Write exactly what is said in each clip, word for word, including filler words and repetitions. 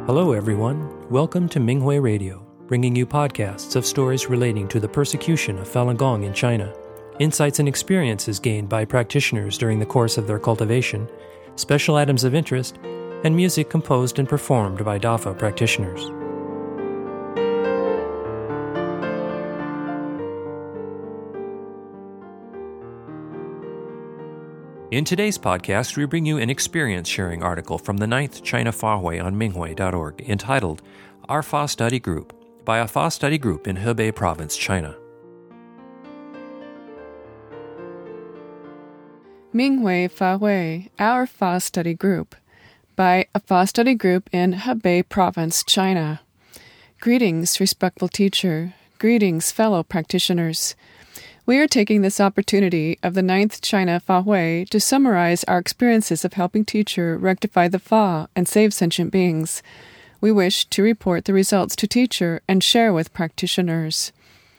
Hello, everyone. Welcome to Minghui Radio, bringing you podcasts of stories relating to the persecution of Falun Gong in China, insights and experiences gained by practitioners during the course of their cultivation, special items of interest, and music composed and performed by Dafa practitioners. In today's podcast, we bring you an experience-sharing article from the ninth China Fahui on Minghui dot org entitled Our Fa Study Group by a Fa Study Group in Hebei Province, China. Minghui Fahui, Our Fa Study Group by a Fa Study Group in Hebei Province, China. Greetings, respectful teacher. Greetings, fellow practitioners. We are taking this opportunity of the ninth China Fahui to summarize our experiences of helping teacher rectify the Fa and save sentient beings. We wish to report the results to teacher and share with practitioners.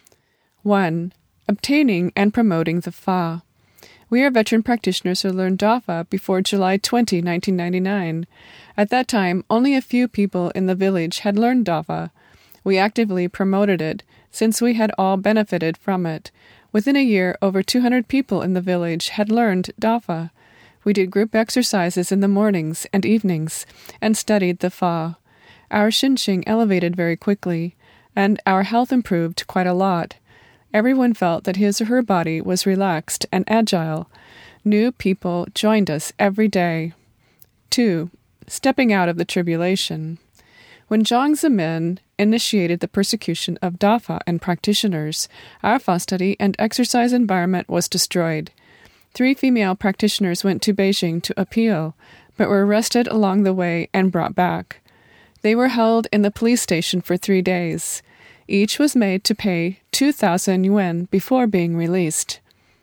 one. Obtaining and promoting the Fa. We are veteran practitioners who learned Dafa before July twentieth, nineteen ninety-nine. At that time, only a few people in the village had learned Dafa. We actively promoted it, since we had all benefited from it. Within a year, over two hundred people in the village had learned Dafa. We did group exercises in the mornings and evenings and studied the Fa. Our Xinqing elevated very quickly, and our health improved quite a lot. Everyone felt that his or her body was relaxed and agile. New people joined us every day. two. Stepping out of the tribulation. When Jiang Zemin initiated the persecution of Dafa and practitioners, our Fa study and exercise environment was destroyed. Three female practitioners went to Beijing to appeal, but were arrested along the way and brought back. They were held in the police station for three days. Each was made to pay two thousand yuan before being released.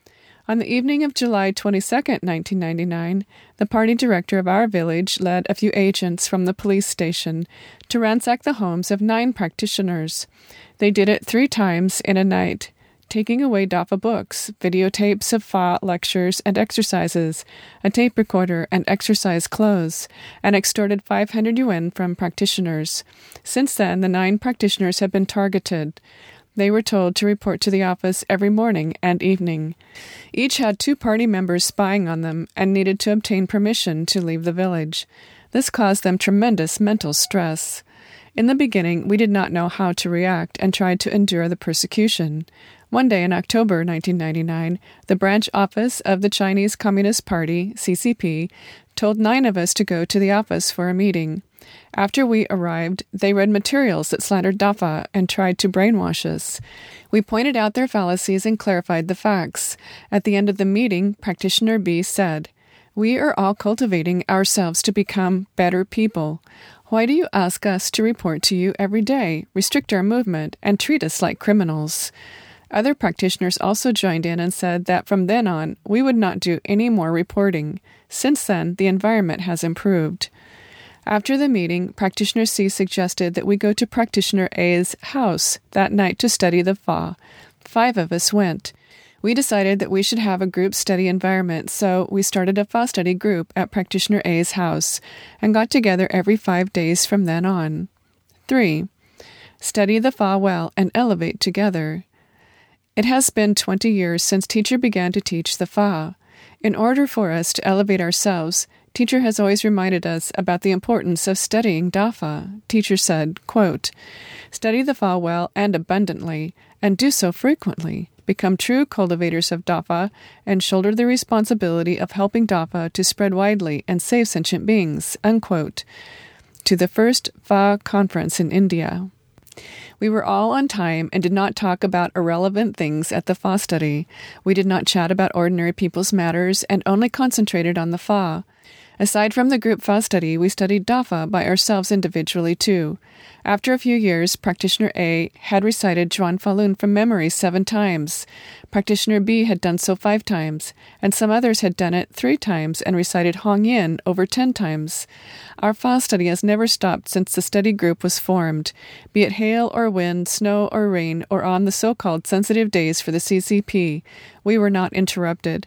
On the evening of July twenty-second, nineteen ninety-nine, the party director of our village led a few agents from the police station to ransack the homes of nine practitioners. They did it three times in a night, taking away Dafa books, videotapes of Fa lectures and exercises, a tape recorder and exercise clothes, and extorted five hundred yuan from practitioners. Since then, the nine practitioners have been targeted. They were told to report to the office every morning and evening. Each had two party members spying on them and needed to obtain permission to leave the village. This caused them tremendous mental stress. In the beginning, we did not know how to react and tried to endure the persecution. One day in October nineteen ninety-nine, the branch office of the Chinese Communist Party, C C P, told nine of us to go to the office for a meeting. After we arrived, they read materials that slandered Dafa and tried to brainwash us. We pointed out their fallacies and clarified the facts. At the end of the meeting, Practitioner B said, "We are all cultivating ourselves to become better people. Why do you ask us to report to you every day, restrict our movement, and treat us like criminals?" Other practitioners also joined in and said that from then on, we would not do any more reporting. Since then, the environment has improved. After the meeting, Practitioner C suggested that we go to Practitioner A's house that night to study the Fa. Five of us went. We decided that we should have a group study environment, so we started a Fa study group at Practitioner A's house and got together every five days from then on. three. Study the Fa well and elevate together. It has been twenty years since teacher began to teach the Fa. In order for us to elevate ourselves, teacher has always reminded us about the importance of studying Dafa. Teacher said, quote, "Study the Fa well and abundantly, and do so frequently. Become true cultivators of Dafa, and shoulder the responsibility of helping Dafa to spread widely and save sentient beings." Unquote. To the first Fa conference in India. We were all on time and did not talk about irrelevant things at the Fa study. We did not chat about ordinary people's matters and only concentrated on the Fa. Aside from the group Fa study, we studied Dafa by ourselves individually too. After a few years, Practitioner A had recited Zhuan Falun from memory seven times. Practitioner B had done so five times, and some others had done it three times and recited Hong Yin over ten times. Our Fa study has never stopped since the study group was formed, be it hail or wind, snow or rain, or on the so-called sensitive days for the C C P. We were not interrupted.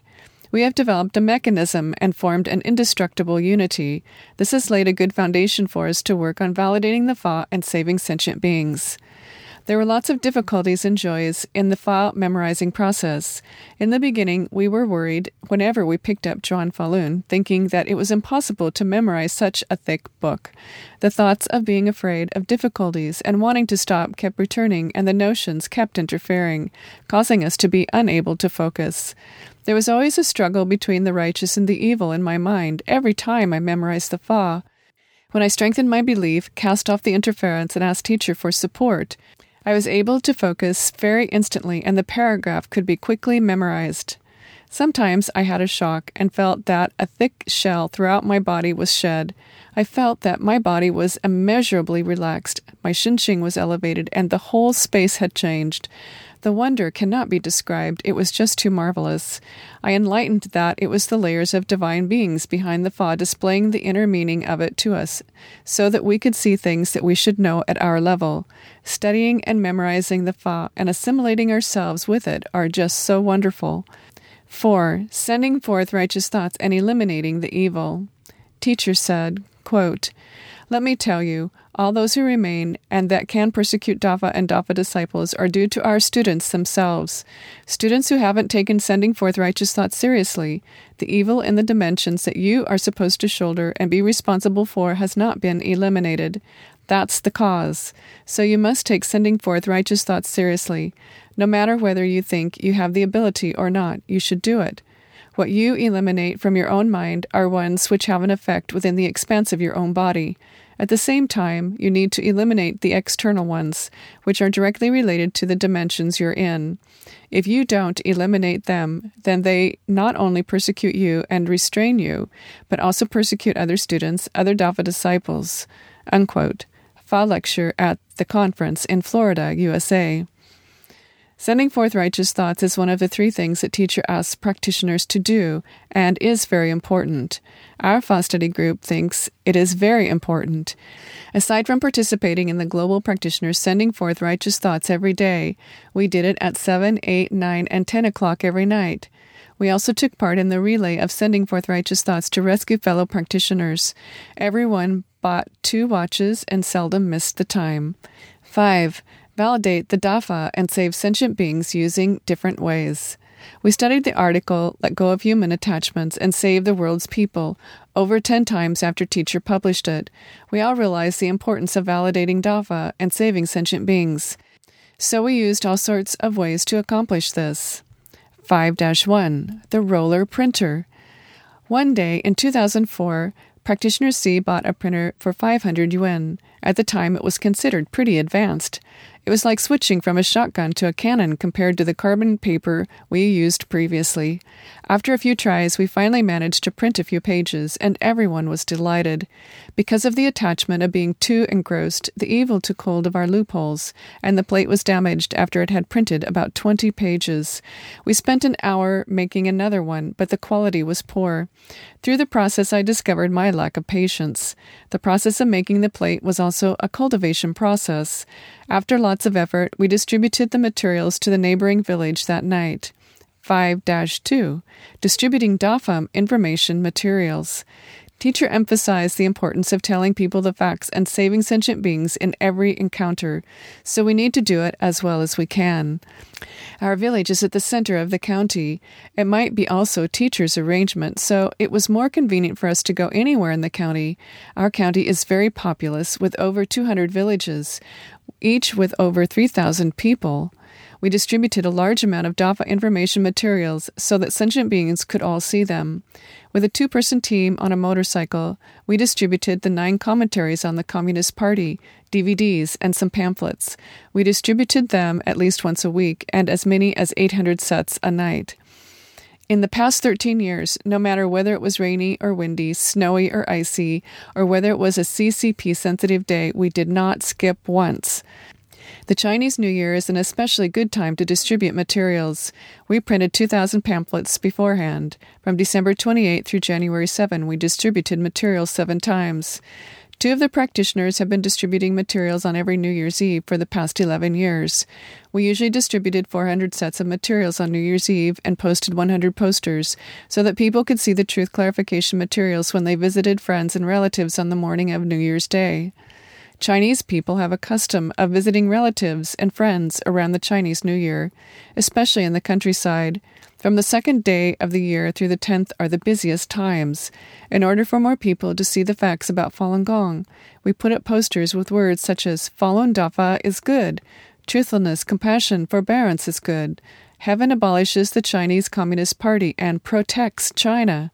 We have developed a mechanism and formed an indestructible unity. This has laid a good foundation for us to work on validating the Fa and saving sentient beings. There were lots of difficulties and joys in the Fa memorizing process. In the beginning, we were worried whenever we picked up Zhuan Falun, thinking that it was impossible to memorize such a thick book. The thoughts of being afraid of difficulties and wanting to stop kept returning, and the notions kept interfering, causing us to be unable to focus. There was always a struggle between the righteous and the evil in my mind every time I memorized the Fa. When I strengthened my belief, cast off the interference, and asked teacher for support, I was able to focus very instantly, and the paragraph could be quickly memorized. Sometimes I had a shock and felt that a thick shell throughout my body was shed. I felt that my body was immeasurably relaxed, my Xinqing was elevated, and the whole space had changed. The wonder cannot be described. It was just too marvelous. I enlightened that it was the layers of divine beings behind the Fa displaying the inner meaning of it to us, so that we could see things that we should know at our level. Studying and memorizing the Fa and assimilating ourselves with it are just so wonderful. four. Sending forth righteous thoughts and eliminating the evil. Teacher said, quote, "Let me tell you, all those who remain and that can persecute Dafa and Dafa disciples are due to our students themselves. Students who haven't taken sending forth righteous thoughts seriously. The evil in the dimensions that you are supposed to shoulder and be responsible for has not been eliminated. That's the cause. So you must take sending forth righteous thoughts seriously. No matter whether you think you have the ability or not, you should do it. What you eliminate from your own mind are ones which have an effect within the expanse of your own body. At the same time, you need to eliminate the external ones, which are directly related to the dimensions you're in. If you don't eliminate them, then they not only persecute you and restrain you, but also persecute other students, other Dafa disciples." Unquote. Fa lecture at the conference in Florida, U S A. Sending forth righteous thoughts is one of the three things that teacher asks practitioners to do and is very important. Our Fa study group thinks it is very important. Aside from participating in the global practitioners sending forth righteous thoughts every day, we did it at seven, eight, nine, and ten o'clock every night. We also took part in the relay of sending forth righteous thoughts to rescue fellow practitioners. Everyone bought two watches and seldom missed the time. five. Validate the Dafa and save sentient beings using different ways. We studied the article, Let Go of Human Attachments and Save the World's People, over ten times after teacher published it. We all realized the importance of validating Dafa and saving sentient beings. So we used all sorts of ways to accomplish this. five dash one. The Roller Printer. One day in two thousand four, Practitioner C bought a printer for five hundred yuan. At the time, it was considered pretty advanced. It was like switching from a shotgun to a cannon compared to the carbon paper we used previously. After a few tries, we finally managed to print a few pages, and everyone was delighted. Because of the attachment of being too engrossed, the evil took hold of our loopholes, and the plate was damaged after it had printed about twenty pages. We spent an hour making another one, but the quality was poor. Through the process, I discovered my lack of patience. The process of making the plate was also a cultivation process. After lots of effort, we distributed the materials to the neighboring village that night. five dash two. Distributing Dafa information materials. Teacher emphasized the importance of telling people the facts and saving sentient beings in every encounter, so we need to do it as well as we can. Our village is at the center of the county. It might be also teacher's arrangement, so it was more convenient for us to go anywhere in the county. Our county is very populous, with over two hundred villages, each with over three thousand people. We distributed a large amount of Dafa information materials so that sentient beings could all see them. With a two-person team on a motorcycle, we distributed the nine commentaries on the Communist Party, D V Ds, and some pamphlets. We distributed them at least once a week, and as many as eight hundred sets a night. In the past thirteen years, no matter whether it was rainy or windy, snowy or icy, or whether it was a C C P-sensitive day, we did not skip once. The Chinese New Year is an especially good time to distribute materials. We printed two thousand pamphlets beforehand. From December twenty-eighth through January seventh, we distributed materials seven times. Two of the practitioners have been distributing materials on every New Year's Eve for the past eleven years. We usually distributed four hundred sets of materials on New Year's Eve and posted one hundred posters so that people could see the truth clarification materials when they visited friends and relatives on the morning of New Year's Day. Chinese people have a custom of visiting relatives and friends around the Chinese New Year, especially in the countryside. From the second day of the year through the tenth are the busiest times. In order for more people to see the facts about Falun Gong, we put up posters with words such as Falun Dafa is good, truthfulness, compassion, forbearance is good, heaven abolishes the Chinese Communist Party and protects China,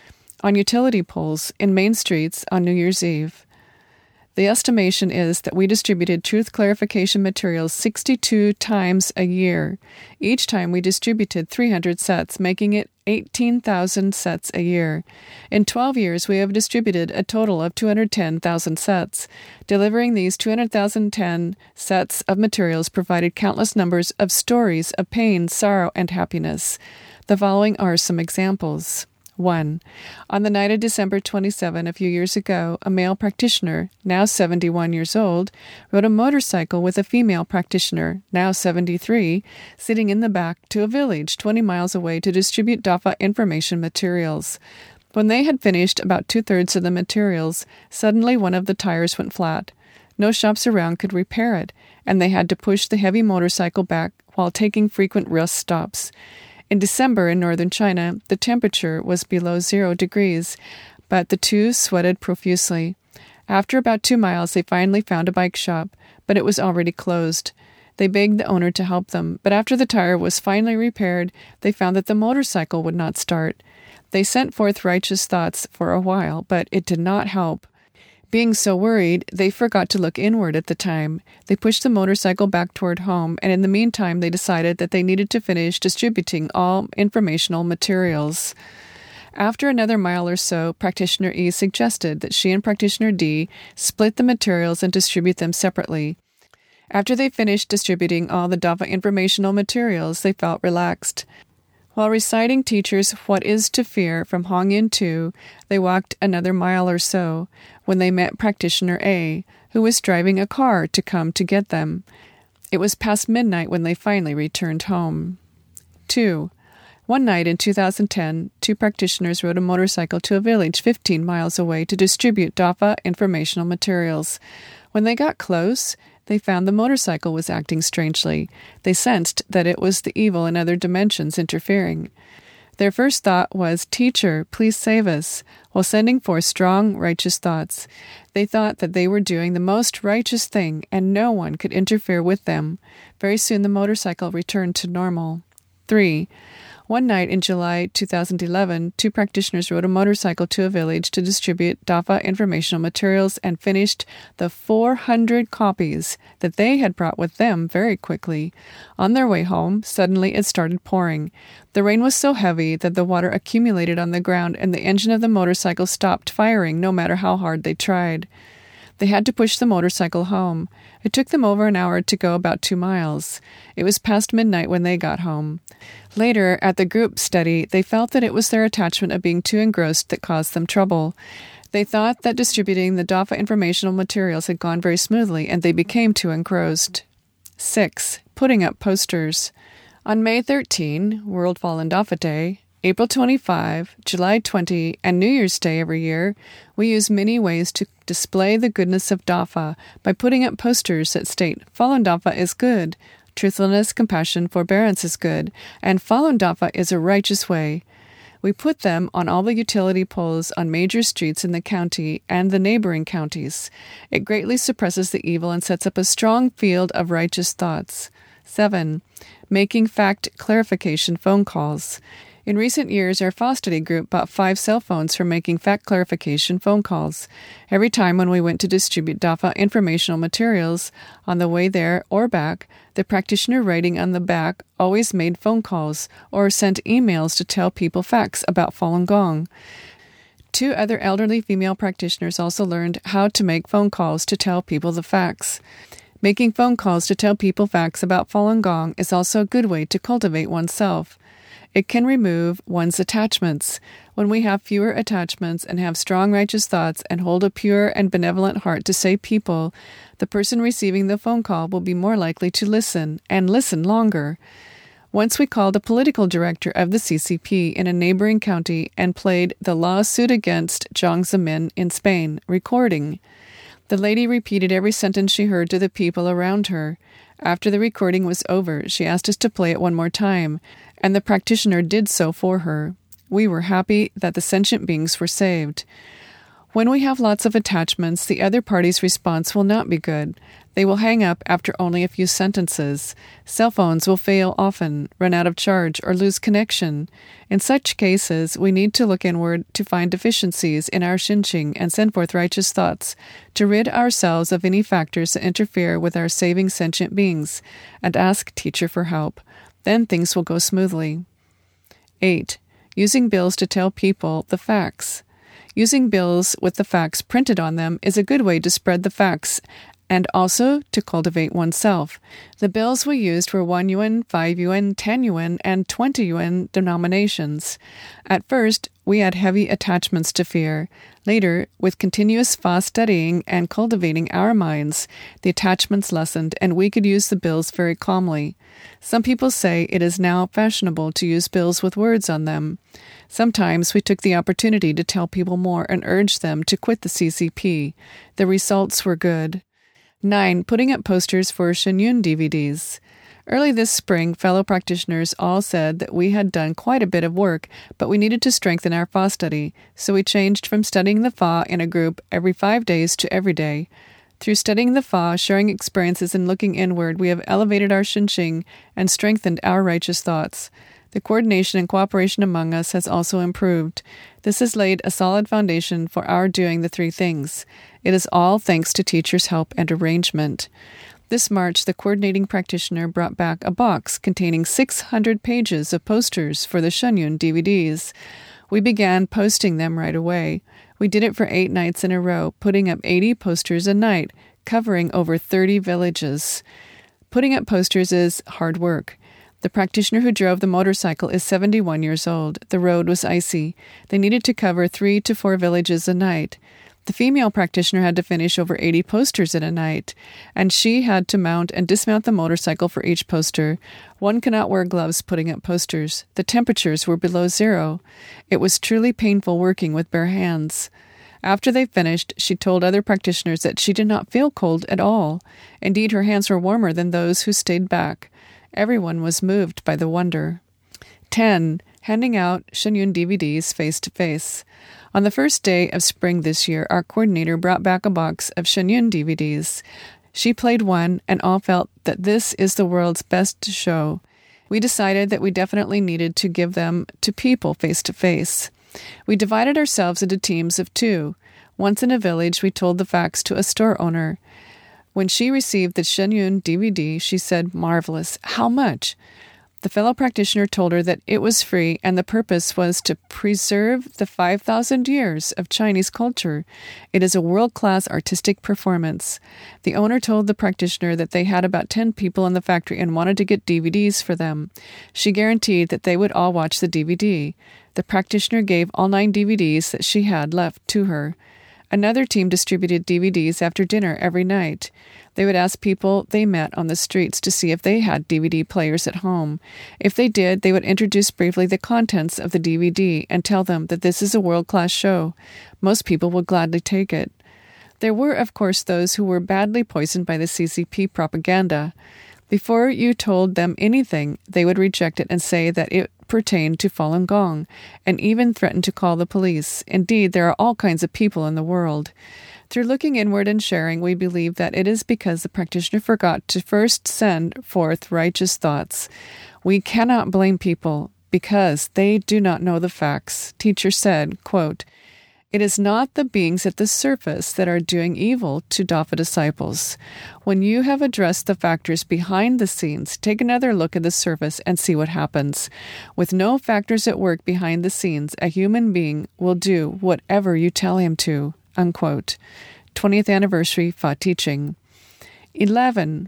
on utility poles in main streets on New Year's Eve. The estimation is that we distributed truth clarification materials sixty-two times a year. Each time we distributed three hundred sets, making it eighteen thousand sets a year. In twelve years, we have distributed a total of two hundred ten thousand sets. Delivering these two hundred thousand sets of materials provided countless numbers of stories of pain, sorrow, and happiness. The following are some examples. one. On the night of December twenty-seventh, a few years ago, a male practitioner, now seventy-one years old, rode a motorcycle with a female practitioner, now seventy-three, sitting in the back to a village twenty miles away to distribute Dafa information materials. When they had finished about two-thirds of the materials, suddenly one of the tires went flat. No shops around could repair it, and they had to push the heavy motorcycle back while taking frequent rest stops. In December in northern China, the temperature was below zero degrees, but the two sweated profusely. After about two miles, they finally found a bike shop, but it was already closed. They begged the owner to help them, but after the tire was finally repaired, they found that the motorcycle would not start. They sent forth righteous thoughts for a while, but it did not help. Being so worried, they forgot to look inward at the time. They pushed the motorcycle back toward home, and in the meantime they decided that they needed to finish distributing all informational materials. After another mile or so, Practitioner E suggested that she and Practitioner D split the materials and distribute them separately. After they finished distributing all the Dafa informational materials, they felt relaxed. While reciting teachers What is to Fear from Hong Yin two, they walked another mile or so when they met Practitioner A, who was driving a car to come to get them. It was past midnight when they finally returned home. two. One night in two thousand ten, two practitioners rode a motorcycle to a village fifteen miles away to distribute Dafa informational materials. When they got close, they found the motorcycle was acting strangely. They sensed that it was the evil in other dimensions interfering. Their first thought was, "Teacher, please save us," while sending forth strong, righteous thoughts. They thought that they were doing the most righteous thing, and no one could interfere with them. Very soon the motorcycle returned to normal. three. One night in July two thousand eleven, two practitioners rode a motorcycle to a village to distribute Dafa informational materials and finished the four hundred copies that they had brought with them very quickly. On their way home, suddenly it started pouring. The rain was so heavy that the water accumulated on the ground and the engine of the motorcycle stopped firing no matter how hard they tried. They had to push the motorcycle home. It took them over an hour to go about two miles. It was past midnight when they got home. Later, at the group study, they felt that it was their attachment of being too engrossed that caused them trouble. They thought that distributing the Dafa informational materials had gone very smoothly, and they became too engrossed. six. Putting up posters. On May thirteenth, World Falun Dafa Day, April twenty-fifth, July twentieth, and New Year's Day every year, we use many ways to display the goodness of Dafa by putting up posters that state, Falun Dafa is good, truthfulness, compassion, forbearance is good, and Falun Dafa is a righteous way. We put them on all the utility poles on major streets in the county and the neighboring counties. It greatly suppresses the evil and sets up a strong field of righteous thoughts. seven. Making fact clarification phone calls. In recent years, our F A study group bought five cell phones for making fact clarification phone calls. Every time when we went to distribute Dafa informational materials, on the way there or back, the practitioner writing on the back always made phone calls or sent emails to tell people facts about Falun Gong. Two other elderly female practitioners also learned how to make phone calls to tell people the facts. Making phone calls to tell people facts about Falun Gong is also a good way to cultivate oneself. It can remove one's attachments. When we have fewer attachments and have strong righteous thoughts and hold a pure and benevolent heart to save people, the person receiving the phone call will be more likely to listen, and listen longer. Once we called a political director of the C C P in a neighboring county and played the lawsuit against Jiang Zemin in Spain, recording. The lady repeated every sentence she heard to the people around her. After the recording was over, she asked us to play it one more time, and the practitioner did so for her. We were happy that the sentient beings were saved. When we have lots of attachments, the other party's response will not be good. They will hang up after only a few sentences. Cell phones will fail often, run out of charge, or lose connection. In such cases, we need to look inward to find deficiencies in our Xinqing and send forth righteous thoughts, to rid ourselves of any factors that interfere with our saving sentient beings, and ask Teacher for help. Then things will go smoothly. eight. Using bills to tell people the facts. Using bills with the facts printed on them is a good way to spread the facts and also to cultivate oneself. The bills we used were one yuan, five yuan, ten yuan, and twenty yuan denominations. At first, we had heavy attachments to fear. Later, with continuous Fa studying and cultivating our minds, the attachments lessened and we could use the bills very calmly. Some people say it is now fashionable to use bills with words on them. Sometimes we took the opportunity to tell people more and urge them to quit the C C P. The results were good. nine. Putting up posters for Shenyun D V Ds. Early this spring, fellow practitioners all said that we had done quite a bit of work, but we needed to strengthen our Fa study, so we changed from studying the Fa in a group every five days to every day. Through studying the Fa, sharing experiences, and looking inward, we have elevated our Xinqing and strengthened our righteous thoughts. The coordination and cooperation among us has also improved. This has laid a solid foundation for our doing the three things. It is all thanks to Teacher's help and arrangement. This March, the coordinating practitioner brought back a box containing six hundred pages of posters for the Shenyun D V Ds. We began posting them right away. We did it for eight nights in a row, putting up eighty posters a night, covering over thirty villages. Putting up posters is hard work. The practitioner who drove the motorcycle is seventy-one years old. The road was icy. They needed to cover three to four villages a night. The female practitioner had to finish over eighty posters in a night, and she had to mount and dismount the motorcycle for each poster. One cannot wear gloves putting up posters. The temperatures were below zero. It was truly painful working with bare hands. After they finished, she told other practitioners that she did not feel cold at all. Indeed, her hands were warmer than those who stayed back. Everyone was moved by the wonder. ten. Handing out Shenyun D V Ds face-to-face. On the first day of spring this year, our coordinator brought back a box of Shenyun D V Ds. She played one, and all felt that this is the world's best show. We decided that we definitely needed to give them to people face-to-face. We divided ourselves into teams of two. Once in a village, we told the facts to a store owner. When she received the Shenyun D V D, she said, "Marvelous. How much?" The fellow practitioner told her that it was free and the purpose was to preserve the five thousand years of Chinese culture. It is a world-class artistic performance. The owner told the practitioner that they had about ten people in the factory and wanted to get D V Ds for them. She guaranteed that they would all watch the D V D. The practitioner gave all nine D V Ds that she had left to her. Another team distributed D V Ds after dinner every night. They would ask people they met on the streets to see if they had D V D players at home. If they did, they would introduce briefly the contents of the D V D and tell them that this is a world-class show. Most people would gladly take it. There were, of course, those who were badly poisoned by the C C P propaganda. Before you told them anything, they would reject it and say that it pertained to Falun Gong, and even threaten to call the police. Indeed, there are all kinds of people in the world. Through looking inward and sharing, we believe that it is because the practitioner forgot to first send forth righteous thoughts. We cannot blame people because they do not know the facts. Teacher said, quote, "It is not the beings at the surface that are doing evil to Dafa disciples. When you have addressed the factors behind the scenes, take another look at the surface and see what happens. With no factors at work behind the scenes, a human being will do whatever you tell him to." Unquote. twentieth Anniversary Fa Teaching. eleven.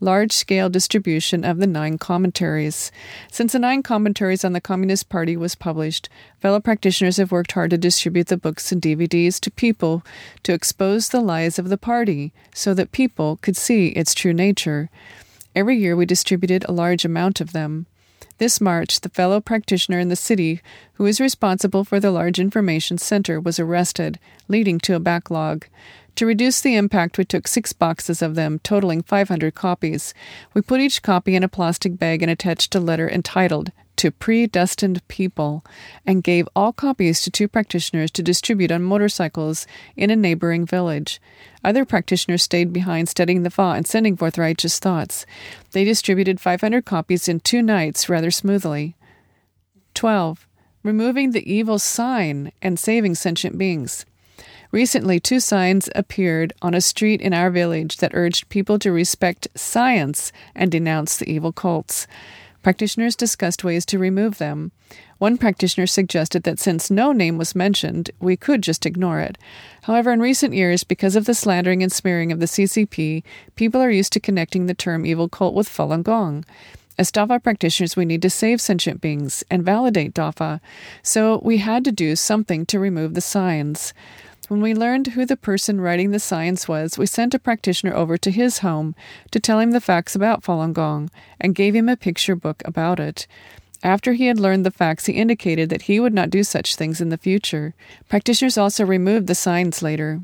large-scale distribution of the nine commentaries. Since the nine commentaries on the Communist Party was published, fellow practitioners have worked hard to distribute the books and D V Ds to people to expose the lies of the party so that people could see its true nature. Every year we distributed a large amount of them. This March, the fellow practitioner in the city who is responsible for the large information center was arrested, leading to a backlog. To reduce the impact, we took six boxes of them, totaling five hundred copies. We put each copy in a plastic bag and attached a letter entitled, "To Predestined People," and gave all copies to two practitioners to distribute on motorcycles in a neighboring village. Other practitioners stayed behind studying the Fa and sending forth righteous thoughts. They distributed five hundred copies in two nights rather smoothly. twelve. Removing the evil sign and saving sentient beings. Recently, two signs appeared on a street in our village that urged people to respect science and denounce the evil cults. Practitioners discussed ways to remove them. One practitioner suggested that since no name was mentioned, we could just ignore it. However, in recent years, because of the slandering and smearing of the C C P, people are used to connecting the term evil cult with Falun Gong. As Dafa practitioners, we need to save sentient beings and validate Dafa, so we had to do something to remove the signs. When we learned who the person writing the signs was, we sent a practitioner over to his home to tell him the facts about Falun Gong and gave him a picture book about it. After he had learned the facts, he indicated that he would not do such things in the future. Practitioners also removed the signs later.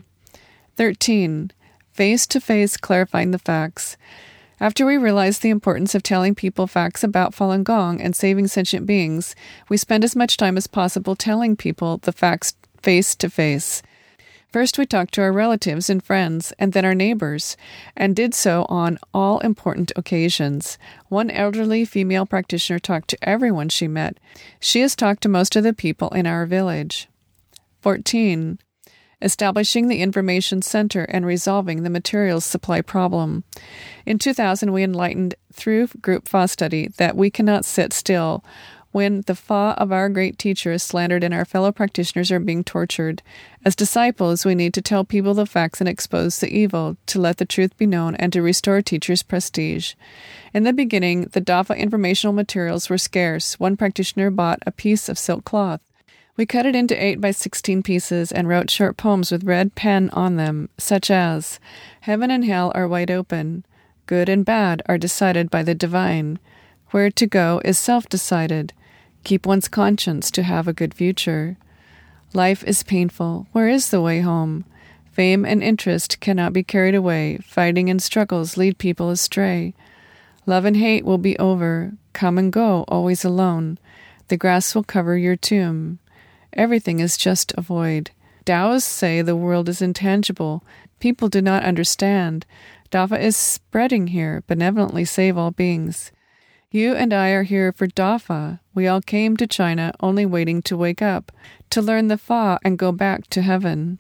thirteen. Face-to-face clarifying the facts. After we realized the importance of telling people facts about Falun Gong and saving sentient beings, we spent as much time as possible telling people the facts face-to-face. First, we talked to our relatives and friends, and then our neighbors, and did so on all important occasions. One elderly female practitioner talked to everyone she met. She has talked to most of the people in our village. fourteen. Establishing the information center and resolving the materials supply problem. In two thousand, we enlightened through group Fa study that we cannot sit still when the Fa of our great teacher is slandered and our fellow practitioners are being tortured. As disciples, we need to tell people the facts and expose the evil, to let the truth be known, and to restore teachers' prestige. In the beginning, the Dafa informational materials were scarce. One practitioner bought a piece of silk cloth. We cut it into eight by sixteen pieces and wrote short poems with red pen on them, such as, "Heaven and hell are wide open. Good and bad are decided by the divine. Where to go is self-decided. Keep one's conscience to have a good future. Life is painful. Where is the way home? Fame and interest cannot be carried away. Fighting and struggles lead people astray. Love and hate will be over. Come and go, always alone. The grass will cover your tomb. Everything is just a void. Taoists say the world is intangible. People do not understand. Dafa is spreading here. Benevolently save all beings. You and I are here for Dafa. We all came to China only waiting to wake up, to learn the Fa and go back to heaven."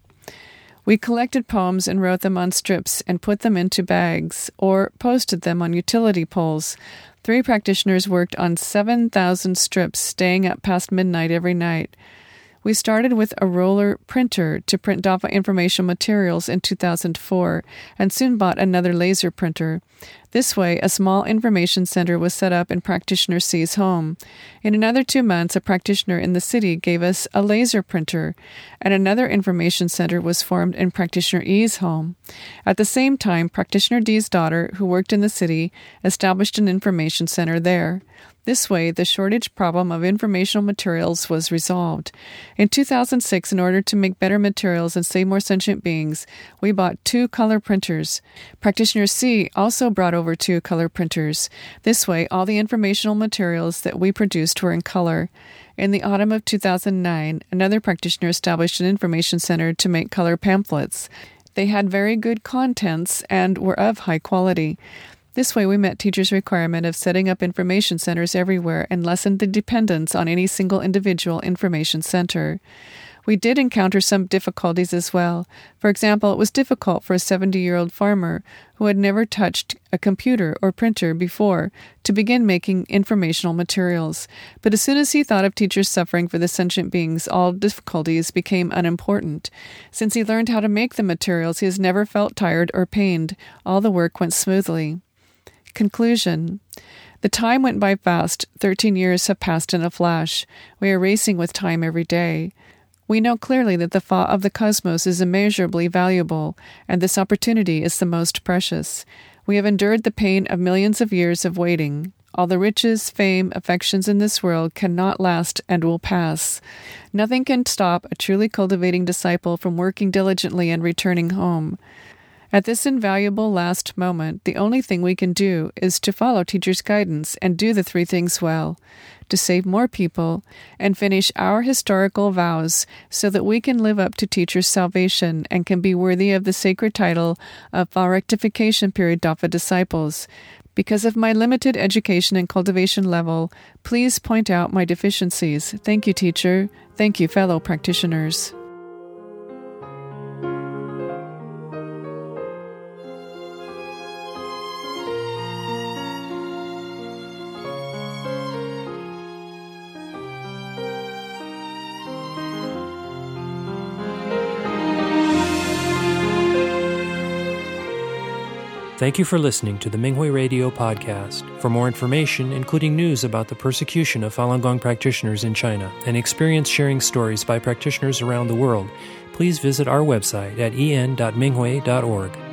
We collected poems and wrote them on strips and put them into bags, or posted them on utility poles. Three practitioners worked on seven thousand strips, staying up past midnight every night. We started with a roller printer to print Dafa information materials in two thousand four, and soon bought another laser printer. This way, a small information center was set up in Practitioner C's home. In another two months, a practitioner in the city gave us a laser printer, and another information center was formed in Practitioner E's home. At the same time, Practitioner D's daughter, who worked in the city, established an information center there. This way, the shortage problem of informational materials was resolved. In two thousand six, in order to make better materials and save more sentient beings, we bought two color printers. Practitioner C also brought over two color printers. This way, all the informational materials that we produced were in color. In the autumn of two thousand nine, another practitioner established an information center to make color pamphlets. They had very good contents and were of high quality. This way we met teachers' requirement of setting up information centers everywhere and lessened the dependence on any single individual information center. We did encounter some difficulties as well. For example, it was difficult for a seventy-year-old farmer who had never touched a computer or printer before to begin making informational materials. But as soon as he thought of teachers suffering for the sentient beings, all difficulties became unimportant. Since he learned how to make the materials, he has never felt tired or pained. All the work went smoothly. Conclusion. The time went by fast. Thirteen years have passed in a flash. We are racing with time every day. We know clearly that the thought of the cosmos is immeasurably valuable, and this opportunity is the most precious. We have endured the pain of millions of years of waiting. All the riches, fame, affections in this world cannot last and will pass. Nothing can stop a truly cultivating disciple from working diligently and returning home. At this invaluable last moment, the only thing we can do is to follow Teacher's guidance and do the three things well, to save more people, and finish our historical vows so that we can live up to Teacher's salvation and can be worthy of the sacred title of Fall Rectification Period Dafa disciples. Because of my limited education and cultivation level, please point out my deficiencies. Thank you, Teacher. Thank you, fellow practitioners. Thank you for listening to the Minghui Radio podcast. For more information, including news about the persecution of Falun Gong practitioners in China and experience-sharing stories by practitioners around the world, please visit our website at en dot minghui dot org.